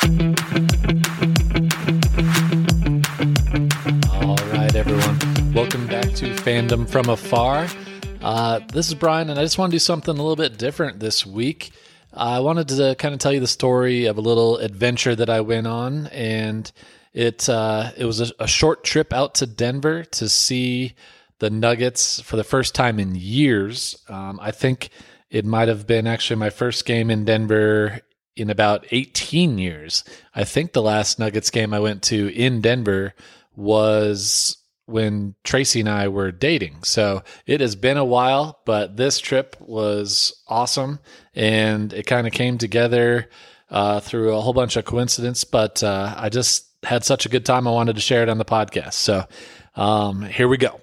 All right, everyone. Welcome back to Fandom from Afar. This is Brian, and I just want to do something a little bit different this week. I wanted to kind of tell you the story of a little adventure that I went on, and it was a short trip out to Denver to see the Nuggets for the first time in years. I think it might have been actually my first game in Denver in about 18 years. I think the last Nuggets game I went to in Denver was when Tracy and I were dating. So it has been a while, but this trip was awesome, and it kind of came together through a whole bunch of coincidence, but I just had such a good time. I wanted to share it on the podcast. So here we go.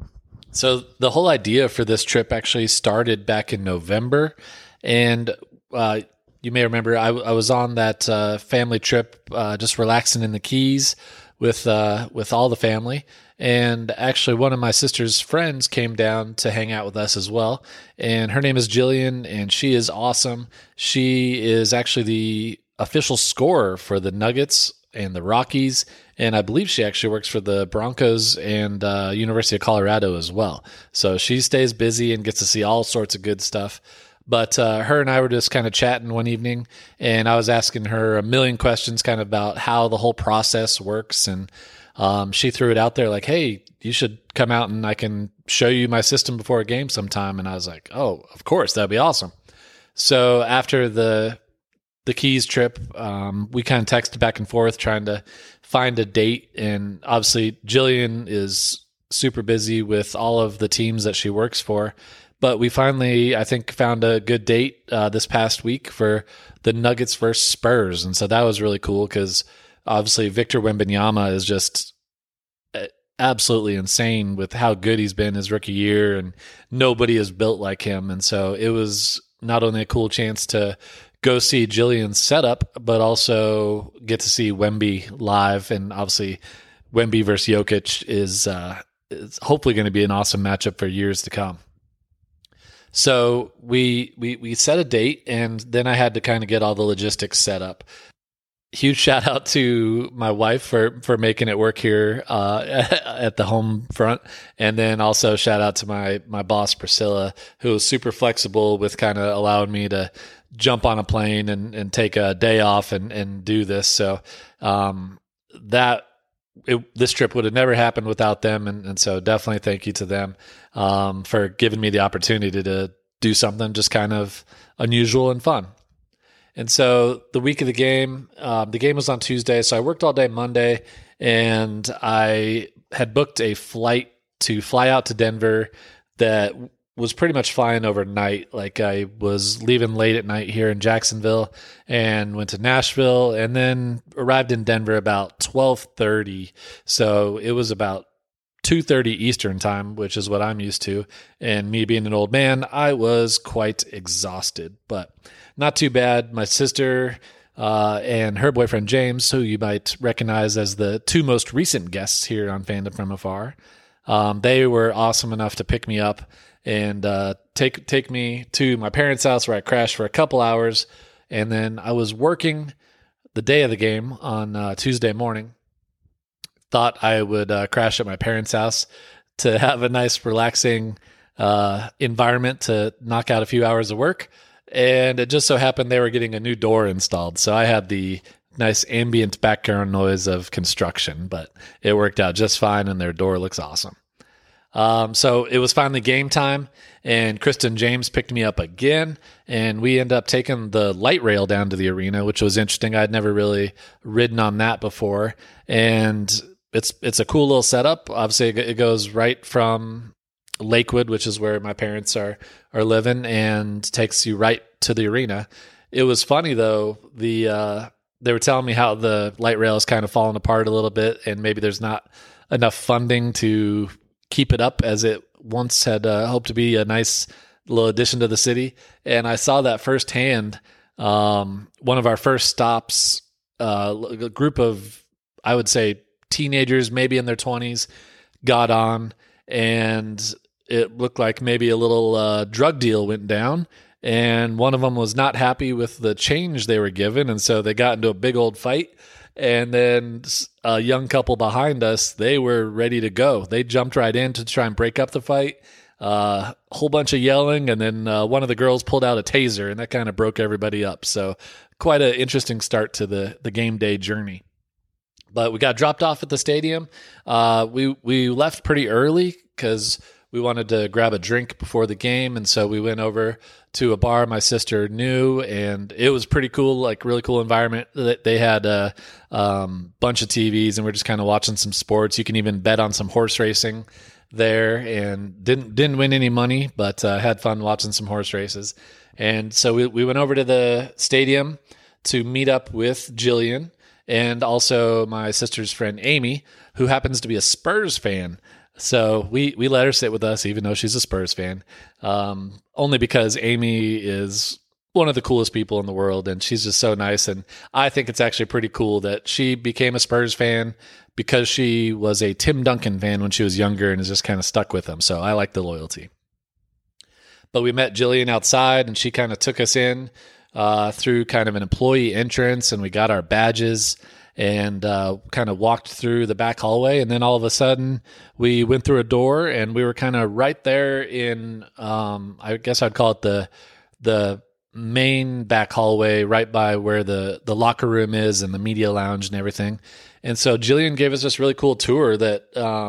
So the whole idea for this trip actually started back in November, and you may remember I was on that family trip, just relaxing in the Keys with all the family. And actually, one of my sister's friends came down to hang out with us as well. And her name is Jillian, and she is awesome. She is actually the official scorer for the Nuggets and the Rockies, and I believe she actually works for the Broncos and University of Colorado as well. So she stays busy and gets to see all sorts of good stuff. But her and I were just kind of chatting one evening, and I was asking her a million questions kind of about how the whole process works. And she threw it out there like, hey, you should come out and I can show you my system before a game sometime. And I was like, oh, of course, that'd be awesome. So after the Keys trip, we kind of texted back and forth trying to find a date. And obviously, Jillian is super busy with all of the teams that she works for. But we finally, I think, found a good date this past week for the Nuggets versus Spurs. And so that was really cool because obviously Victor Wembanyama is just absolutely insane with how good he's been his rookie year, and nobody is built like him. And so it was not only a cool chance to go see Jillian's setup, but also get to see Wemby live. And obviously Wemby versus Jokic is hopefully going to be an awesome matchup for years to come. So we set a date, and then I had to kind of get all the logistics set up. Huge shout out to my wife for making it work here at the home front. And then also shout out to my boss, Priscilla, who was super flexible with kind of allowing me to jump on a plane and take a day off and do this. So this trip would have never happened without them. And so definitely thank you to them for giving me the opportunity to do something just kind of unusual and fun. And so the week of the game was on Tuesday. So I worked all day Monday, and I had booked a flight to fly out to Denver that was pretty much flying overnight. Like I was leaving late at night here in Jacksonville and went to Nashville, and then arrived in Denver about 12:30. So it was about 2:30 Eastern time, which is what I'm used to. And me being an old man, I was quite exhausted, but not too bad. My sister and her boyfriend, James, who you might recognize as the two most recent guests here on Fandom from Afar, they were awesome enough to pick me up and take me to my parents' house, where I crashed for a couple hours. And then I was working the day of the game on Tuesday morning. Thought I would crash at my parents' house to have a nice, relaxing environment to knock out a few hours of work. And it just so happened they were getting a new door installed. So I had the nice ambient background noise of construction, but it worked out just fine, and their door looks awesome. So it was finally game time, and Kristen James picked me up again, and we ended up taking the light rail down to the arena, which was interesting. I'd never really ridden on that before, and it's a cool little setup. Obviously, it goes right from Lakewood, which is where my parents are living, and takes you right to the arena. It was funny though. They were telling me how the light rail is kind of falling apart a little bit, and maybe there's not enough funding to keep it up as it once had hoped to be a nice little addition to the city. And I saw that firsthand. One of our first stops, a group of, I would say, teenagers, maybe in their 20s, got on, and it looked like maybe a little drug deal went down. and one of them was not happy with the change they were given, and so they got into a big old fight. And then a young couple behind us, they were ready to go. They jumped right in to try and break up the fight. A whole bunch of yelling, and then one of the girls pulled out a taser, and that kind of broke everybody up. So quite an interesting start to the game day journey. But we got dropped off at the stadium. We left pretty early because we wanted to grab a drink before the game, and so we went over to a bar my sister knew, and it was pretty cool, like really cool environment. They had a bunch of TVs, and we're just kind of watching some sports. You can even bet on some horse racing there, and didn't win any money, but had fun watching some horse races. And so we went over to the stadium to meet up with Jillian and also my sister's friend Amy, who happens to be a Spurs fan. So we let her sit with us, even though she's a Spurs fan, only because Amy is one of the coolest people in the world, and she's just so nice. And I think it's actually pretty cool that she became a Spurs fan because she was a Tim Duncan fan when she was younger and is just kind of stuck with him. So I like the loyalty. But we met Jillian outside, and she kind of took us in through kind of an employee entrance, and we got our badges and kind of walked through the back hallway. And then all of a sudden we went through a door, and we were kind of right there in, I guess I'd call it the main back hallway, right by where the locker room is and the media lounge and everything. And so Jillian gave us this really cool tour that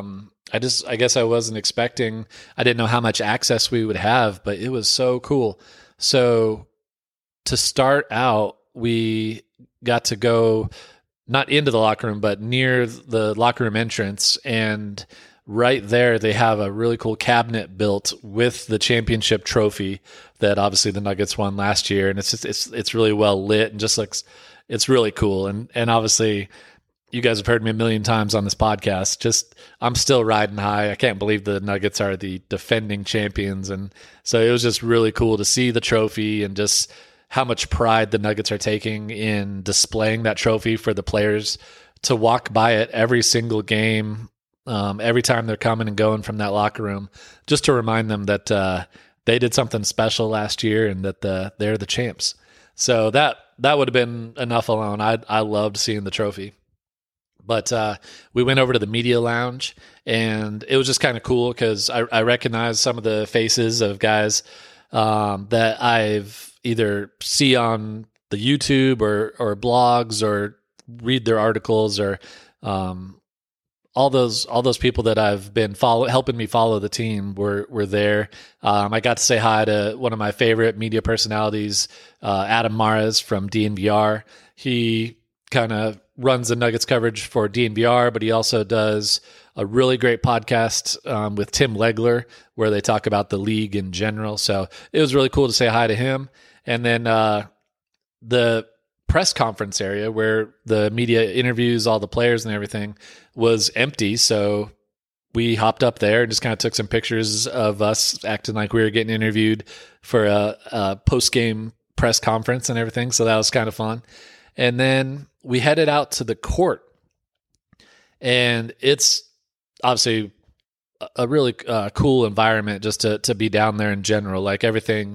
I guess I wasn't expecting. I didn't know how much access we would have, but it was so cool. So to start out, we got to go not into the locker room, but near the locker room entrance. And right there, they have a really cool cabinet built with the championship trophy that obviously the Nuggets won last year. And it's really well lit and just looks, it's really cool. And obviously you guys have heard me a million times on this podcast. I'm still riding high. I can't believe the Nuggets are the defending champions. And so it was just really cool to see the trophy and just how much pride the Nuggets are taking in displaying that trophy for the players to walk by it every single game, every time they're coming and going from that locker room, just to remind them that they did something special last year and that they're the champs. So that would have been enough alone. I loved seeing the trophy. But we went over to the media lounge, and it was just kind of cool because I recognized some of the faces of guys that I've either see on the YouTube or blogs or read their articles or all those people that I've been helping me follow the team were there. I got to say hi to one of my favorite media personalities, Adam Mares from DNVR. He kind of runs the Nuggets coverage for DNVR, but he also does a really great podcast with Tim Legler where they talk about the league in general. So it was really cool to say hi to him. And then the press conference area where the media interviews all the players and everything was empty. So we hopped up there and just kind of took some pictures of us acting like we were getting interviewed for a post-game press conference and everything. So that was kind of fun. And then we headed out to the court, and it's obviously a really cool environment just to be down there in general. Like everything,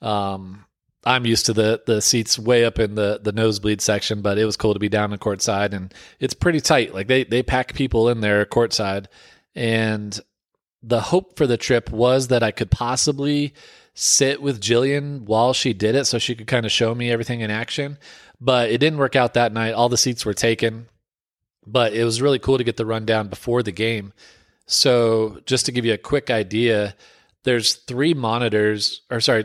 I'm used to the seats way up in the nosebleed section, but it was cool to be down in courtside, and it's pretty tight. Like they pack people in there courtside, and the hope for the trip was that I could possibly sit with Jillian while she did it so she could kind of show me everything in action. But it didn't work out that night. All the seats were taken, but it was really cool to get the rundown before the game. So just to give you a quick idea, there's 2 monitors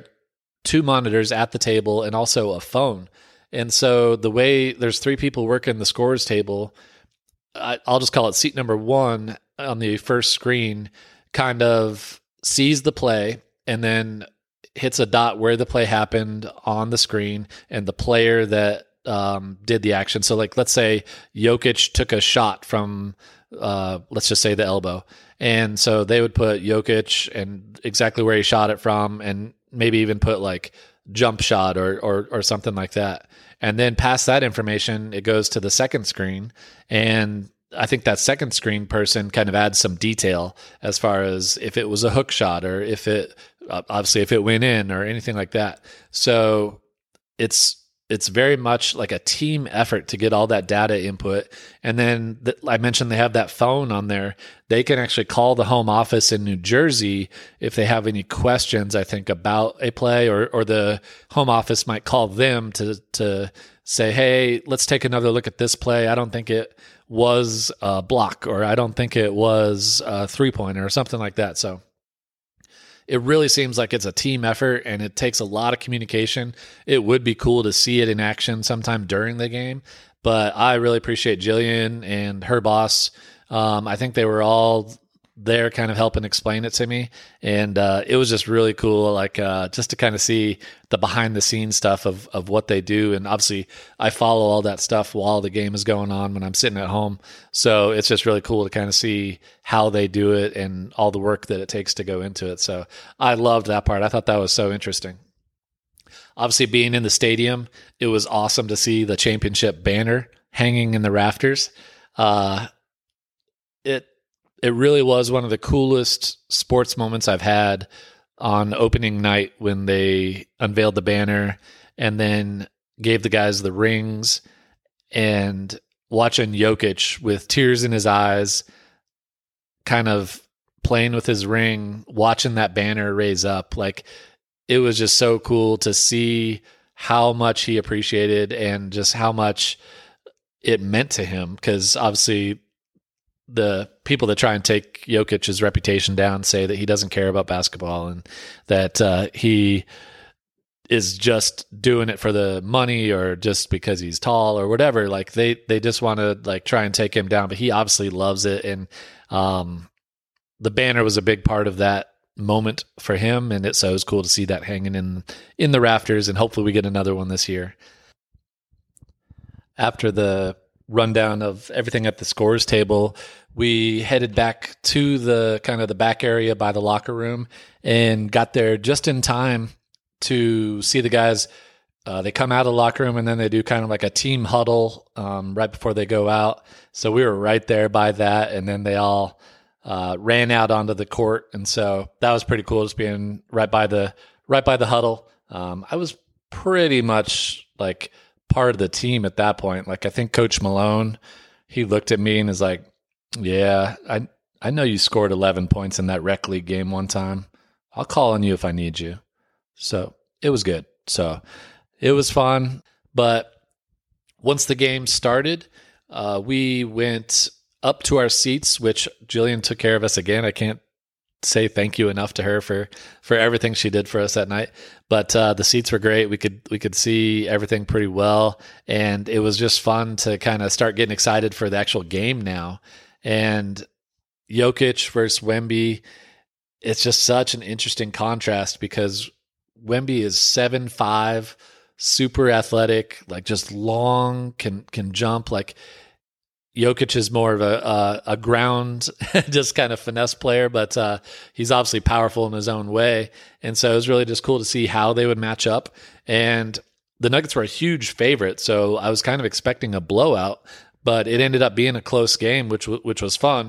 at the table and also a phone. And so the way there's 3 people working the scores table, I'll just call it seat number 1 on the first screen, kind of sees the play and then hits a dot where the play happened on the screen and the player that did the action. So like, let's say Jokic took a shot from, let's just say the elbow. And so they would put Jokic and exactly where he shot it from, and maybe even put like jump shot or something like that. And then past that information, it goes to the second screen. And I think that second screen person kind of adds some detail as far as if it was a hook shot or if it obviously if it went in or anything like that. So it's very much like a team effort to get all that data input. And then I mentioned they have that phone on there. They can actually call the home office in New Jersey if they have any questions, I think, about a play, or the home office might call them to say, hey, let's take another look at this play. I don't think it was a block, or I don't think it was a 3-pointer or something like that. So it really seems like it's a team effort, and it takes a lot of communication. It would be cool to see it in action sometime during the game, but I really appreciate Jillian and her boss. I think they were all there kind of helping explain it to me, and it was just really cool, like just to kind of see the behind the scenes stuff of what they do. And obviously I follow all that stuff while the game is going on when I'm sitting at home, so it's just really cool to kind of see how they do it and all the work that it takes to go into it. So I loved that part. I thought that was so interesting. Obviously, being in the stadium, it was awesome to see the championship banner hanging in the rafters. It really was one of the coolest sports moments I've had on opening night, when they unveiled the banner and then gave the guys the rings, and watching Jokic with tears in his eyes, kind of playing with his ring, watching that banner raise up. Like, it was just so cool to see how much he appreciated and just how much it meant to him. Because obviously the people that try and take Jokic's reputation down say that he doesn't care about basketball, and that he is just doing it for the money, or just because he's tall or whatever. Like, they just want to like try and take him down, but he obviously loves it. And the banner was a big part of that moment for him, and so it was cool to see that hanging in the rafters, and hopefully we get another one this year. After the rundown of everything at the scores table, we headed back to the kind of the back area by the locker room, and got there just in time to see the guys. They come out of the locker room, and then they do kind of like a team huddle right before they go out. So we were right there by that, and then they all ran out onto the court, and so that was pretty cool, just being right by the huddle. I was pretty much like part of the team at that point. Like, I think Coach Malone, he looked at me and is like, yeah, I know you scored 11 points in that rec league game one time. I'll call on you if I need you. So it was good. So it was fun. But once the game started, we went up to our seats, which Jillian took care of us again. I can't say thank you enough to her for everything she did for us that night. But the seats were great. We could see everything pretty well, and it was just fun to kind of start getting excited for the actual game now. And Jokic versus Wemby, it's just such an interesting contrast, because Wemby is 7'5", super athletic, like just long, can jump. Like, Jokic is more of a ground, just kind of finesse player, but he's obviously powerful in his own way. And so it was really just cool to see how they would match up. And the Nuggets were a huge favorite, so I was kind of expecting a blowout, but it ended up being a close game, which was fun.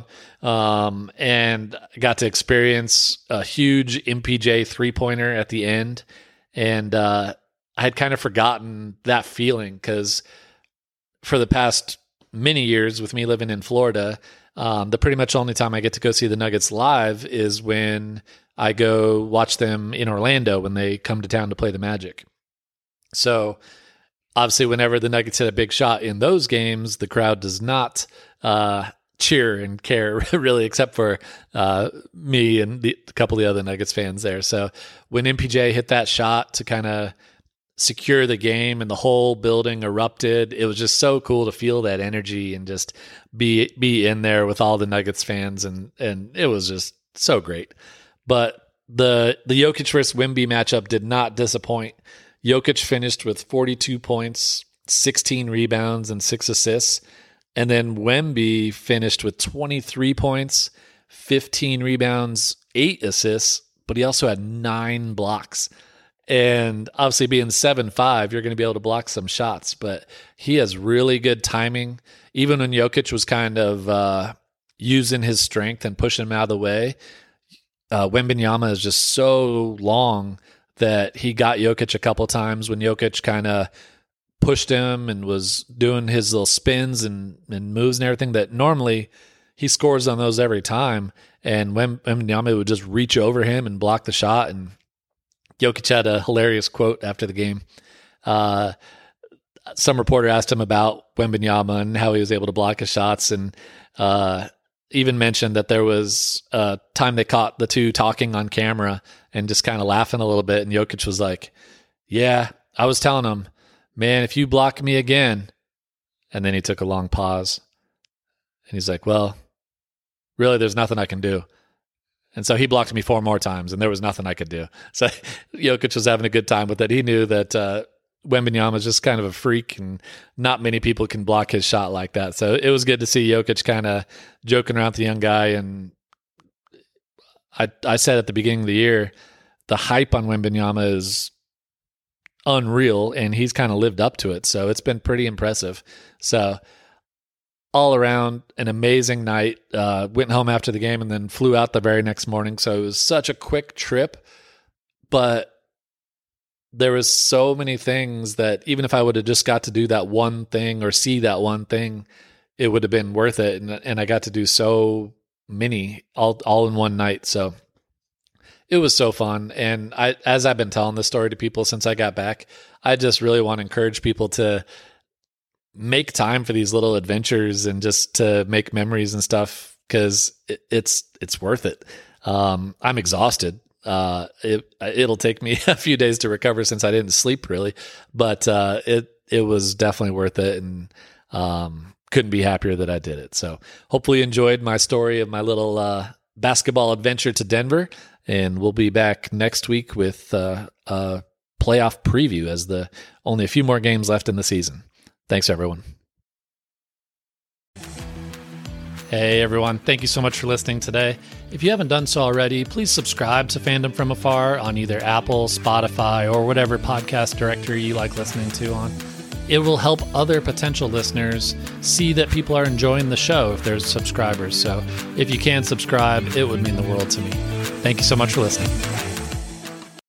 And I got to experience a huge MPJ 3-pointer at the end. And I had kind of forgotten that feeling, because for the past many years with me living in Florida, the pretty much only time I get to go see the Nuggets live is when I go watch them in Orlando when they come to town to play the Magic. So obviously, whenever the Nuggets hit a big shot in those games, the crowd does not cheer and care really, except for me and a couple of the other Nuggets fans there. So when MPJ hit that shot to kind of secure the game and the whole building erupted, it was just so cool to feel that energy and just be in there with all the Nuggets fans, and it was just so great. But the Jokic versus Wemby matchup did not disappoint. Jokic finished with 42 points, 16 rebounds, and 6 assists. And then Wemby finished with 23 points, 15 rebounds, 8 assists, but he also had 9 blocks. And obviously, being 7'5", you're going to be able to block some shots, but he has really good timing. Even when Jokic was kind of using his strength and pushing him out of the way, Wembanyama is just so long that he got Jokic a couple times when Jokic kind of pushed him and was doing his little spins and moves and everything that normally he scores on those every time. And Wembanyama would just reach over him and block the shot. And Jokic had a hilarious quote after the game. Some reporter asked him about Wembanyama and how he was able to block his shots, and even mentioned that there was a time they caught the two talking on camera and just kind of laughing a little bit. And Jokic was like, yeah, I was telling him, man, if you block me again. And then he took a long pause. And he's like, well, really, there's nothing I can do. And so he blocked me 4 more times, and there was nothing I could do. So Jokic was having a good time with it. He knew that Wembanyama is just kind of a freak, and not many people can block his shot like that. So it was good to see Jokic kind of joking around with the young guy. And I said at the beginning of the year, the hype on Wembanyama is unreal, and he's kind of lived up to it. So it's been pretty impressive. So all around, an amazing night. Went home after the game and then flew out the very next morning. So it was such a quick trip, but there was so many things that even if I would have just got to do that one thing or see that one thing, it would have been worth it. And I got to do so many all in one night. So it was so fun. And as I've been telling this story to people since I got back, I just really want to encourage people to make time for these little adventures and just to make memories and stuff, because it's worth it. I'm exhausted. It'll take me a few days to recover since I didn't sleep really, but it was definitely worth it, and couldn't be happier that I did it. So hopefully you enjoyed my story of my little basketball adventure to Denver, and we'll be back next week with a playoff preview as only a few more games left in the season. Thanks, everyone. Hey, everyone. Thank you so much for listening today. If you haven't done so already, please subscribe to Fandom From Afar on either Apple, Spotify, or whatever podcast directory you like listening to on. It will help other potential listeners see that people are enjoying the show if there's subscribers. So if you can subscribe, it would mean the world to me. Thank you so much for listening.